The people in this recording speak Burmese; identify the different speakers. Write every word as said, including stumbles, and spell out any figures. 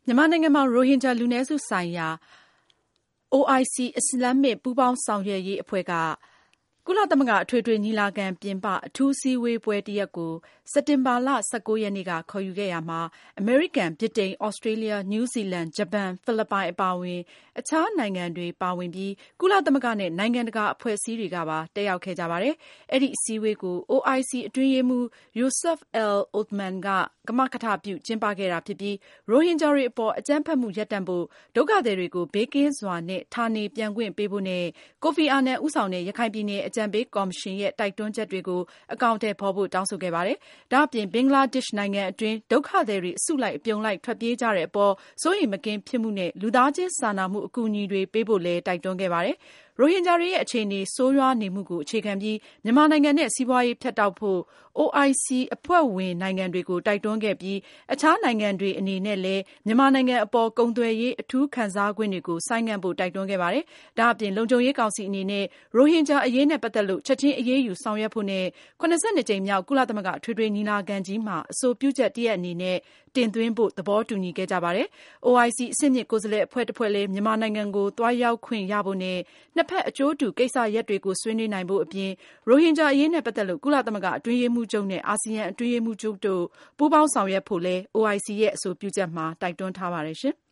Speaker 1: မြန်မာနိုင်ငံမှာရိုဟင်ဂျာလူနည်းစုဆိုင်ရာ အိုအိုင်စီ အစ္စလာမ်မစ်ပူးပေါင်းဆောင်ရွက်ရေးအဖွဲ့ကကုလသမဂ္ဂအထွေထွေညီလာခံပြင်ပအထူးစည်းဝေးပွဲတရပ်ကိုစက်တင်ဘာလ ၁၉ ရက်နေ့ကခေါ်ယူခဲ့ရာမှာအမေရိကန်၊ဗြိတိန်၊သြစတြေးလျ၊နယူးဇီလန်၊ဂျပန်၊ဖိလစ်ပိုင်အပါအဝင်အခြားနိုင်ငံတွေပါဝင်ပြီးကုလသမဂ္ဂနဲ့နိုင်ငံတကာအဖွဲ့အစည်းတွေကပါတက်ရောက်ခဲ့ကြပါတယ်။အဲဒီအစည်းအဝေးကို အိုအိုင်စီ အတွင်းရေးမှူး Yusuf Al Othman ကကမကထပြုကျင်းပခဲ့တာဖြစ်ပြီးရိုဟင်ဂျာတွေအပေါ်အကြမ်းဖက်မှုရပ်တန့်ဖို့ဒုက္ခသည်တွေကိုဘေးကင်းစွာနဲ့ဌာနေပြန်ခွင့်ပေးဖို့နဲ့ကိုဖီအာနန်ဦးဆောင်တဲ့ရခိုင်ပြည်နယ်အကြံပေးကော်မရှင်ရဲ့တိုက်တွန်းချက်တွေကိုအကောင်အထည်ဖော်ဖို့တောင်းဆိုခဲ့ပါတယ်။ဒါအပြင်ဘင်္ဂလားဒေ့ရှ်နိုင်ငံအတွင်းဒုက္ခသည်တွေအစုလိုက်အပြုံလိုက်ထွက်ပြေးကြတဲ့အပေါ်စိုးရိမ်မကင်းဖြစ်မှုနဲ့လူသားချင်းစာနာမှုအကူအညီတွေပေးဖို့လည်းတိုက်တွန်းခဲ့ပါတယ်။ရိုဟင်ဂျာတွေရဲ့အခြေအနေဆိုးရွားနေမှုကိုအခြေခံပြီးမြန်မာနိုင်ငံနဲ့စီးပွားရေးဖြတ်တောက်ဖို့အိုအိုင်စီအဖွဲ့ဝင်နိုင်ငံတွေကိုတိုက်တွန်းခဲ့ပြီးအခြားနိုင်ငံတွေအနေနဲ့လည်းမြန်မာနိုင်ငံအပေါ်ကုန်သွယ်ရေးအထူးခံစားခွင့်တွေကိုဆိုင်းငံ့ဖို့တိုက်တွန်းခဲ့ပါတယ်။ဒါအပြင်လုံခြုံရေးကောင်စီအနေနဲ့ရိုဟင်ဂျာအရေးနဲ့ပတ်သက်လို့ချက်ချင်းအရေးယူဆောင်ရွက်ဖို့နဲ့၇၂ကြိမ်မြောက်ကုလသမဂ္ဂအထွေထွေညီလာခံကြီးမှာအဆိုပြုချက်တရပ်အနေနဲ့တင်သွင်းဖို့သဘောတူညီခဲ့ကြပါတယ်။ အိုအိုင်စီအဆင့်မြင့်ကိုယ်စားလှယ်အဖွဲ့တဖွဲ့လည်းမြန်မာနိုင်ငံကိုသွားရောက်ခွင့်ရဖို့နဲ့နှစ်ဖက်အကျိုးတူကိစ္စရပ်တွေကိုဆွေးနွေးနိုင်ဖို့အပြင်ရိုဟင်ဂျာအရေးနဲ့ပတ်သက်လို့ကုလသမဂ္ဂအတွင်းရေးမှူးချုပ်နဲ့အာဆီယံအတွင်းရေးမှူးချုပ်တို့ပူးပေါင်းဆောင်ရွက်ဖို့လည်း အိုအိုင်စီရဲ့အဆိုပြုချက်မှာတိုက်တွန်းထားပါတယ်ရှင်။